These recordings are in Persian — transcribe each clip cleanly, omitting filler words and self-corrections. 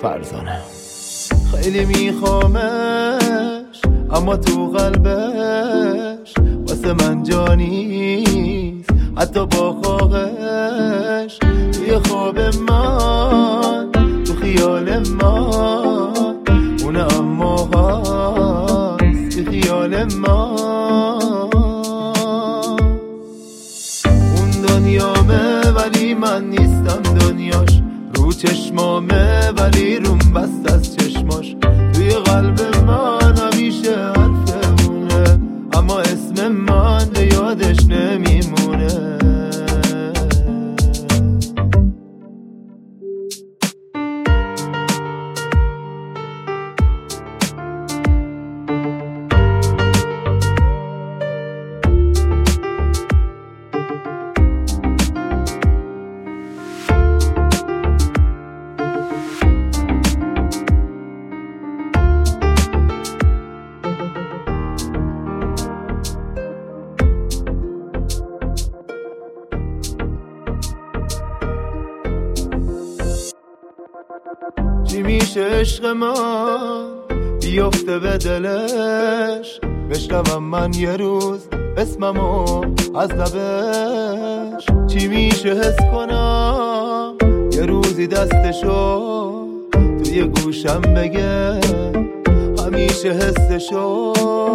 فرزانه. خیلی میخوامش اما تو قلبش واسه من جانیست، حتی با خواهش توی خواب من، تو خیال من اونه، اما هست تو خیال من. اون دنیامه ولی من نیستم دنیاش، رو چشمامه ولی روم بست از چشماش، توی قلب من همیشه حرفمونه، اما اسم من به یادش نمیمونه. چی میشه عشق من بیفته به دلش، بشنوم من یه روز اسممو از لبش. چی میشه حس کنم یه روزی دستشو توی گوشم بگه همیشه حسشو.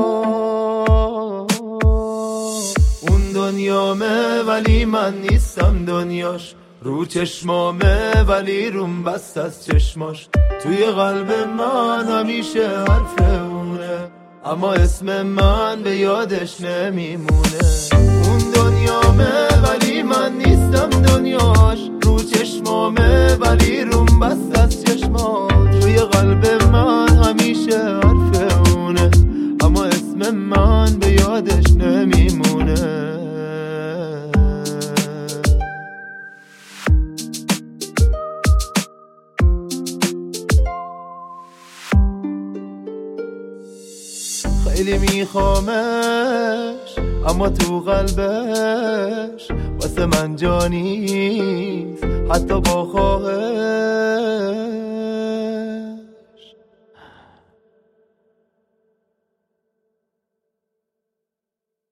اون دنیامه ولی من نیستم دنیاش، رو چشمامه ولی روم بست از چشماش، توی قلب من همیشه حرف اونه، اما اسم من به یادش نمیمونه. اون دنیامه ولی من نیستم دنیاش، رو چشمامه ولی روم بست از چشماش، توی قلب من همیشه حرف اونه، اما اسم من به یادش نمیمونه. خیلی میخوامش اما تو قلبش واسه من جانیست، حتی با خواهش